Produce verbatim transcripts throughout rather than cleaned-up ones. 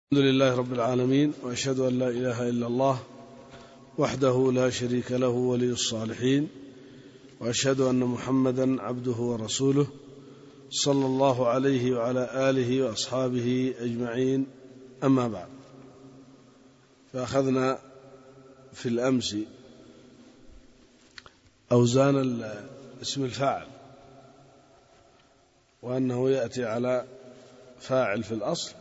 الحمد لله رب العالمين، وأشهد أن لا إله إلا الله وحده لا شريك له ولي الصالحين، وأشهد أن محمدا عبده ورسوله صلى الله عليه وعلى آله وأصحابه أجمعين. أما بعد، فأخذنا في الأمس أوزان اسم الفاعل، وأنه يأتي على فاعل في الأصل،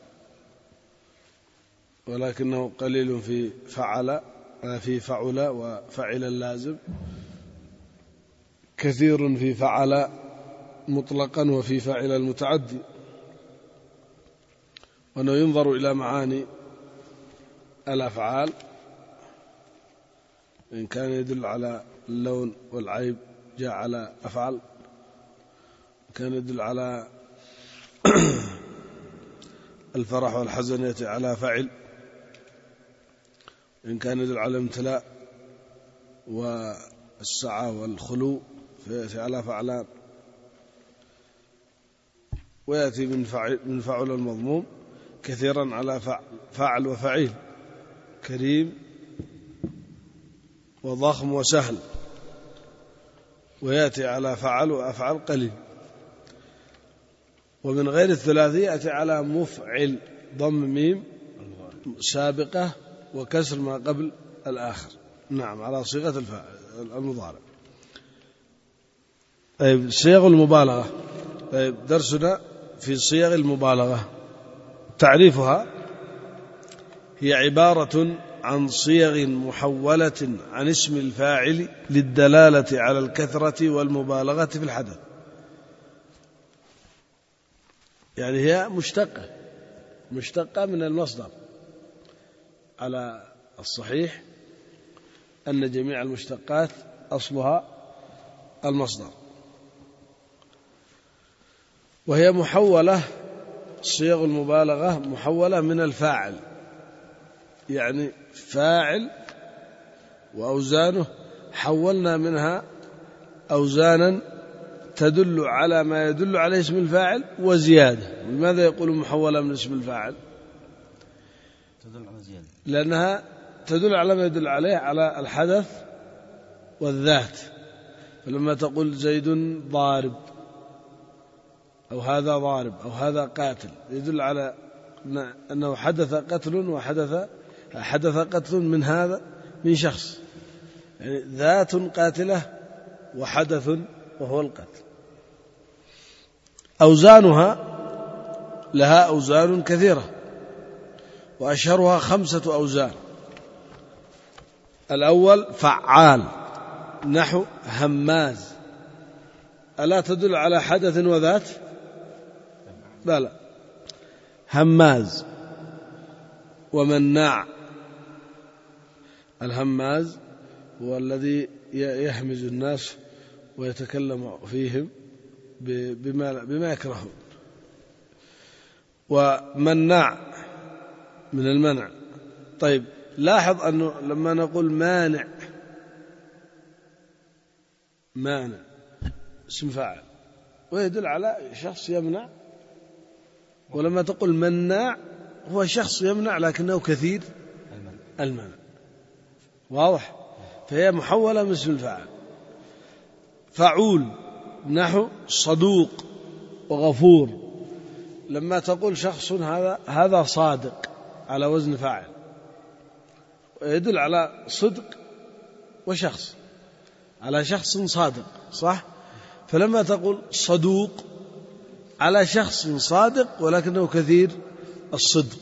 ولكنه قليل في فعل في فعل وفعل اللازم، كثير في فعل مطلقا وفي فعل المتعدي، وأنه ينظر إلى معاني الأفعال، إن كان يدل على اللون والعيب جاء على أفعل، كان يدل على الفرح والحزن يأتي على فعل، إن كان يدل على الامتلاء والسعة والخلو فيأتي على فعلان، ويأتي من فعل, من فعل المضموم كثيرا على فعل وفعيل، كريم وضخم وسهل، ويأتي على فعل وأفعل قليل. ومن غير الثلاثي يأتي على مفعل، ضم ميم سابقة وكسر ما قبل الآخر، نعم، على صيغة المضارع. طيب، صيغ المبالغة. طيب، درسنا في صيغ المبالغة. تعريفها: هي عبارة عن صيغ محولة عن اسم الفاعل للدلالة على الكثرة والمبالغة في الحدث. يعني هي مشتقة مشتقة من المصدر، على الصحيح أن جميع المشتقات أصلها المصدر، وهي محولة، صيغ المبالغة محولة من الفاعل، يعني فاعل وأوزانه حولنا منها أوزانا تدل على ما يدل عليه اسم الفاعل وزيادة. لماذا يقول محولة من اسم الفاعل؟ تدل على زيادة، لأنها تدل على ما يدل عليه على الحدث والذات. فلما تقول زيد ضارب أو هذا ضارب أو هذا قاتل، يدل على أنه حدث قتل وحدث حدث قتل من هذا من شخص، يعني ذات قاتلة وحدث وهو القتل. أوزانها لها أوزان كثيرة، وأشهرها خمسة أوزان. الأول فعال، نحو هماز، ألا تدل على حدث وذات؟ لا لا، هماز. ومناع، الهماز هو الذي يهمز الناس ويتكلم فيهم بما, بما يكرهون. ومناع من المنع. طيب، لاحظ أنه لما نقول مانع، مانع اسم فاعل ويدل على شخص يمنع، ولما تقول مناع هو شخص يمنع لكنه كثير المنع. واضح؟ فهي محولة من اسم الفاعل. فعول، نحو صدوق وغفور، لما تقول شخص هذا هذا صادق على وزن فاعل، يدل على صدق وشخص، على شخص صادق، صح؟ فلما تقول صدوق على شخص صادق ولكنه كثير الصدق،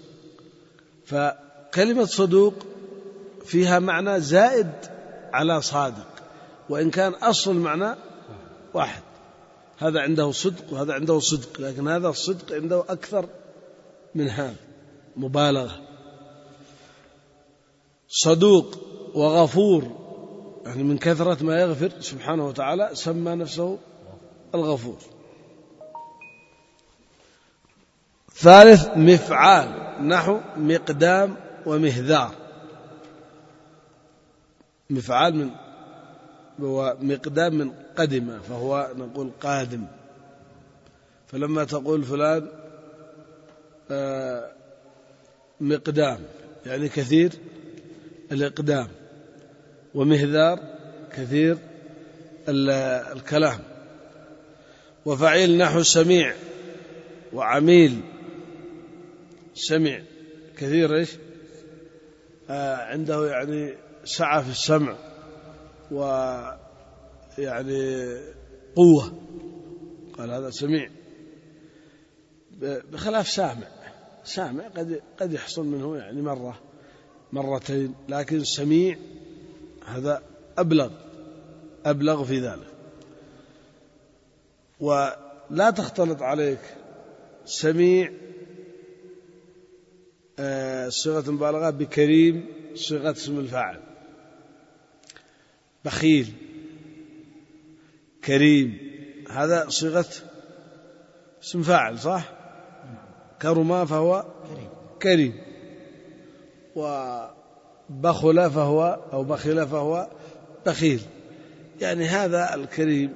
فكلمة صدوق فيها معنى زائد على صادق، وإن كان أصل المعنى واحد، هذا عنده صدق وهذا عنده صدق، لكن هذا الصدق عنده أكثر من هذا، مبالغة. صدوق وغفور، يعني من كثرة ما يغفر سبحانه وتعالى سمى نفسه الغفور. ثالث مفعال، نحو مقدام ومهذار. مفعال من هو مقدام من قدم، فهو نقول قادم. فلما تقول فلان مقدام يعني كثير الإقدام، ومهذار كثير الكلام. وفعيل نحو سميع وعميل. سميع كثير إيش آه عنده يعني سعة في السمع ويعني قوة، قال هذا سميع، بخلاف سامع. سامع قد قد يحصل منه يعني مرة مرتين، لكن سميع هذا أبلغ أبلغ في ذلك. ولا تختلط عليك سميع صيغة مبالغة بكريم صيغة اسم الفاعل. بخيل كريم هذا صيغة اسم فاعل صح؟ كرما فهو كريم، وبخل فهو أو بخل فهو بخيل. يعني هذا الكريم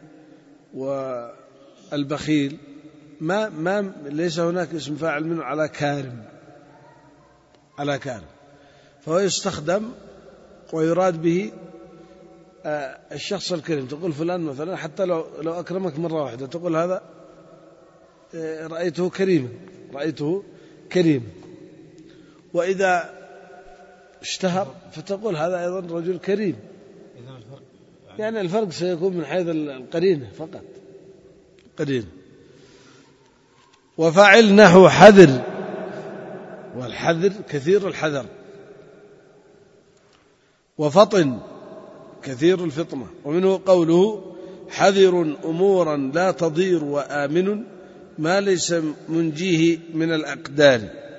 والبخيل ما ما ليس هناك اسم فاعل منه على كارم على كارم، فهو يستخدم ويراد به الشخص الكريم. تقول فلان مثلا حتى لو لو أكرمك مرة واحدة تقول هذا رأيته كريما، رأيته كريما. وإذا اشتهر فتقول هذا أيضا رجل كريم. يعني الفرق سيكون من حيث القرينة فقط، قرينة. وفعل نحو حذر، والحذر كثير الحذر. وفطن كثير الفطنة. ومنه قوله حذر أمورا لا تضير وآمن ما ليس منجيه من الأقدار.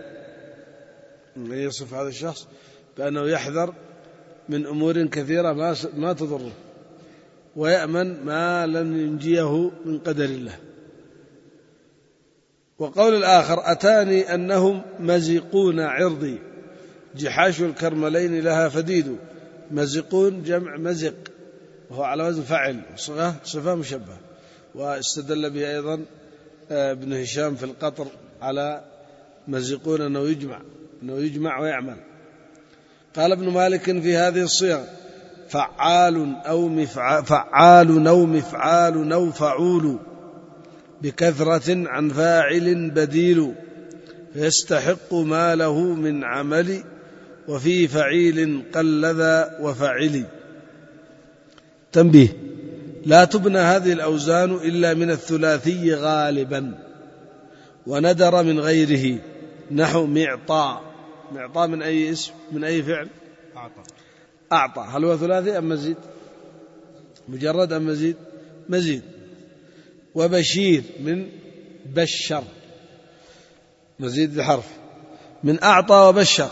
يصف هذا الشخص بأنه يحذر من أمور كثيرة ما ما تضره، ويأمن ما لن ينجيه من قدر الله. وقول الآخر أتاني أنهم مزقون عرضي جحاش الكرملين لها فديد. مزقون جمع مزق وهو على وزن فعل، صفة صفة مشبهة. واستدل به أيضا ابن هشام في القطر على مزقون أنه يجمع أنه يجمع ويعمل. قال ابن مالك في هذه الصيغ فعال أو مفعال فعال أو مفعال أو فعول بكثرة عن فاعل بديل فيستحق ما له من عمل وفي فعيل قل ذا وفعل. تنبيه: لا تبنى هذه الأوزان إلا من الثلاثي غالبا، وندر من غيره نحو معطاء. معطاء من أي اسم من أي فعل؟ أعطى. أعطى هل هو ثلاثي أم مزيد؟ مجرد أم مزيد؟ مزيد. وبشير من بشر مزيد بحرف من أعطى وبشر.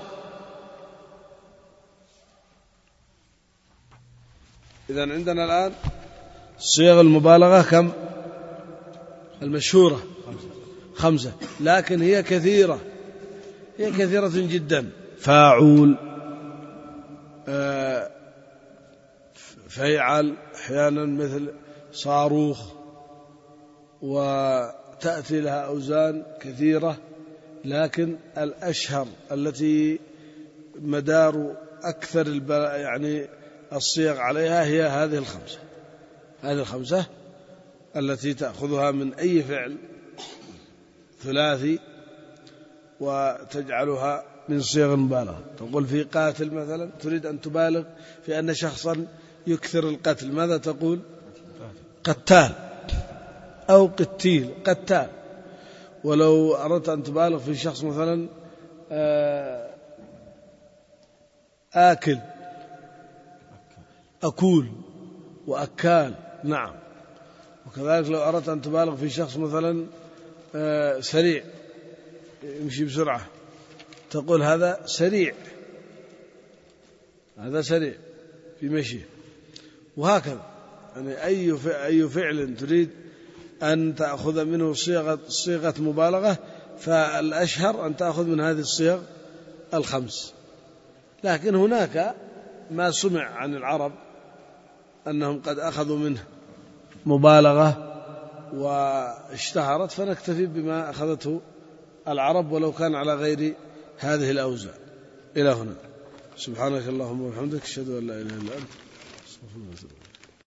إذن عندنا الآن صيغ المبالغة كم؟ المشهورة خمسة، لكن هي كثيرة، هي كثيرة جدا. فاعول، فيعل، أحيانا مثل صاروخ، وتأتي لها أوزان كثيرة، لكن الأشهر التي مدار أكثر يعني الصيغ عليها هي هذه الخمسة، هذه الخمسة التي تأخذها من أي فعل ثلاثي وتجعلها من صيغ المبالغة. تقول في قاتل مثلا، تريد أن تبالغ في أن شخصا يكثر القتل، ماذا تقول؟ قتال أو قتيل، قتال. ولو أردت أن تبالغ في شخص مثلا آكل، أكول وأكال. نعم. وكذلك لو أردت أن تبالغ في شخص مثلا سريع يمشي بسرعة، تقول هذا سريع، هذا سريع في مشيه. وهكذا يعني أي أي فعل تريد أن تأخذ منه صيغة صيغة مبالغة، فالأشهر أن تأخذ من هذه الصيغ الخمس. لكن هناك ما سمع عن العرب أنهم قد أخذوا منه مبالغة واشتهرت، فنكتفي بما أخذته العرب ولو كان على غير هذه الأوزان. إلى هنا. سبحانك اللهم وبحمدك، أشهد أن لا إله إلا أنت، أستغفرك وأتوب إليك.